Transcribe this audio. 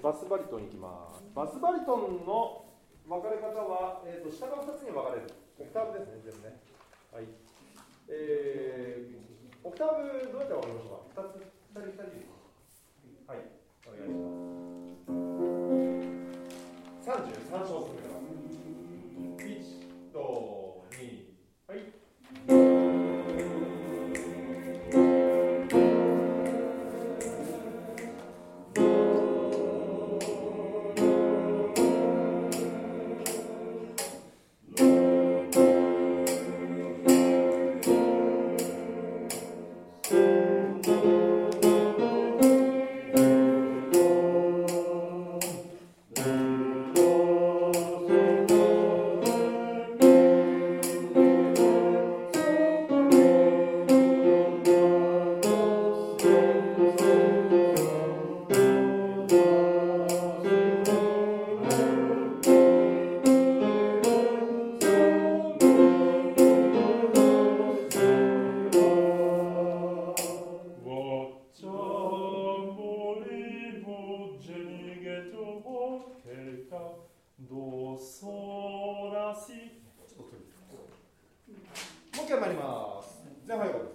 バスバリトンに行きます。バスバリトンの分かれ方は、下が2つに分かれる。オクターブですね、全部ね。はい。オクターブどうやって分かりましょうか。2人。はい、お願いします。33小節から。1と2、はい。もう一回参ります。前半よ。